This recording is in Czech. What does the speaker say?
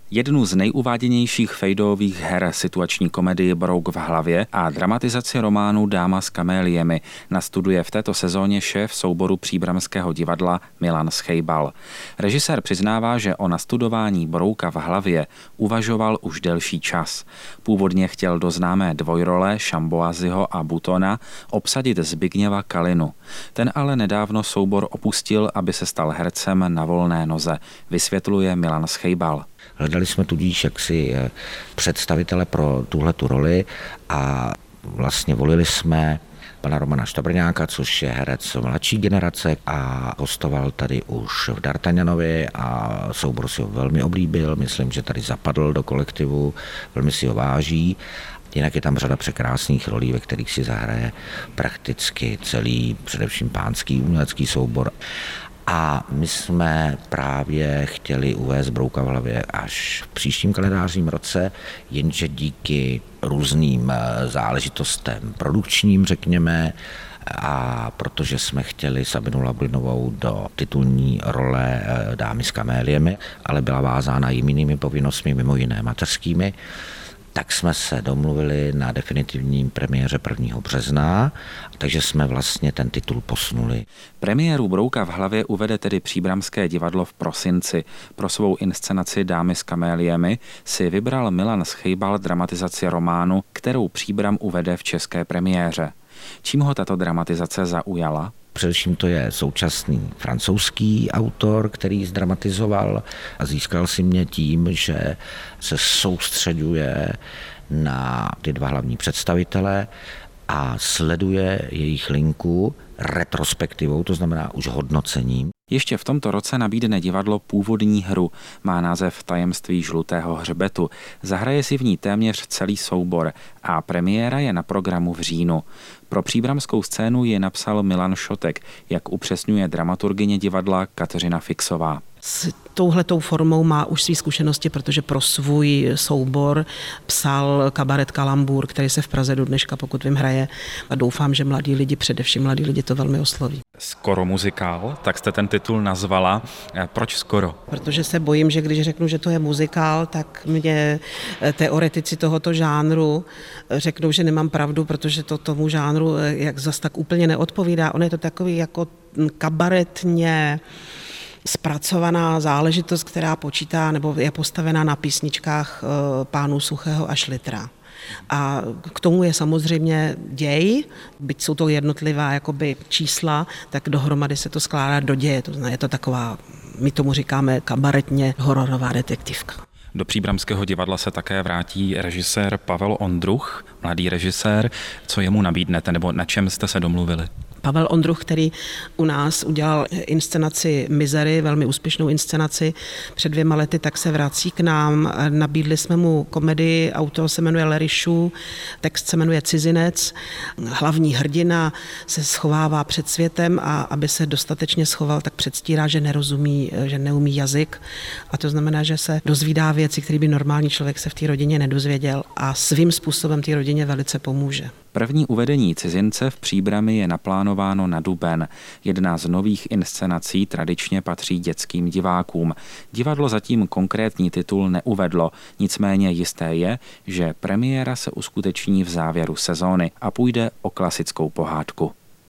Jednu z nejuváděnějších fejdových her situační komedii Brouk v hlavě a dramatizaci románu Dáma s kaméliemi nastuduje v této sezóně šéf souboru Příbramského divadla Milan Schejbal. Režisér přiznává, že o nastudování Brouka v hlavě uvažoval už delší čas. Původně chtěl do známé dvojrole Šamboazyho a Butona obsadit Zbigněva Kalinu. Ten ale nedávno soubor opustil, aby se stal hercem na volné noze, vysvětluje Milan Schejbal. Hledali jsme tudíž jaksi představitele pro tuhletu roli a vlastně volili jsme pana Romana Štabrňáka, což je herec mladší generace a hostoval tady už v D'Artagnanovi a soubor si ho velmi oblíbil, myslím, že tady zapadl do kolektivu, velmi si ho váží. Jinak je tam řada překrásných rolí, ve kterých si zahraje prakticky celý, především pánský umělecký soubor. A my jsme právě chtěli uvést Brouka v hlavě až v příštím kalendářním roce, jenže díky různým záležitostem produkčním, řekněme, a protože jsme chtěli Sabinu Lablinovou do titulní role Dámy s kaméliemi, ale byla vázána jinými povinnostmi, mimo jiné mateřskými, tak jsme se domluvili na definitivním premiéře 1. března, takže jsme vlastně ten titul posunuli. Premiéru Brouka v hlavě uvede tedy Příbramské divadlo v prosinci. Pro svou inscenaci Dámy s kaméliemi si vybral Milan Schejbal dramatizaci románu, kterou Příbram uvede v české premiéře. Čím ho tato dramatizace zaujala? Především to je současný francouzský autor, který zdramatizoval a získal si mě tím, že se soustředuje na ty dva hlavní představitele a sleduje jejich linku retrospektivou, to znamená už hodnocením. Ještě v tomto roce nabídne divadlo původní hru. Má název Tajemství žlutého hřbetu. Zahraje si v ní téměř celý soubor a premiéra je na programu v říjnu. Pro příbramskou scénu ji napsal Milan Šotek, jak upřesňuje dramaturgyně divadla Kateřina Fixová. S touhletou formou má už své zkušenosti, protože pro svůj soubor psal kabaret Kalambur, který se v Praze do dneška, pokud vím, hraje. A doufám, že především mladí lidi to velmi osloví. Skoro muzikál, tak jste ten titul nazvala. Proč skoro? Protože se bojím, že když řeknu, že to je muzikál, tak mě teoretici tohoto žánru řeknou, že nemám pravdu, protože to tomu žánru jak zas tak úplně neodpovídá. On je to takový jako kabaretně zpracovaná záležitost, která počítá nebo je postavená na písničkách pánů Suchého a Šlitra. A k tomu je samozřejmě děj, byť jsou to jednotlivá jakoby čísla, tak dohromady se to skládá do děje. To znamená, je to taková, my tomu říkáme kabaretně hororová detektivka. Do Příbramského divadla se také vrátí režisér Pavel Ondruch, mladý režisér. Co jemu nabídnete, nebo na čem jste se domluvili? Pavel Ondruch, který u nás udělal inscenaci Mizery, velmi úspěšnou inscenaci před 2 lety, tak se vrací k nám. Nabídli jsme mu komedii, autor se jmenuje Larry Shue, text se jmenuje Cizinec. Hlavní hrdina se schovává před světem a aby se dostatečně schoval, tak předstírá, že nerozumí, že neumí jazyk. A to znamená, že se dozvídá věci, které by normální člověk se v té rodině nedozvěděl a svým způsobem té rodině velice pomůže. První uvedení Cizince v Příbrami je naplánováno na duben. Jedna z nových inscenací tradičně patří dětským divákům. Divadlo zatím konkrétní titul neuvedlo, nicméně jisté je, že premiéra se uskuteční v závěru sezóny a půjde o klasickou pohádku.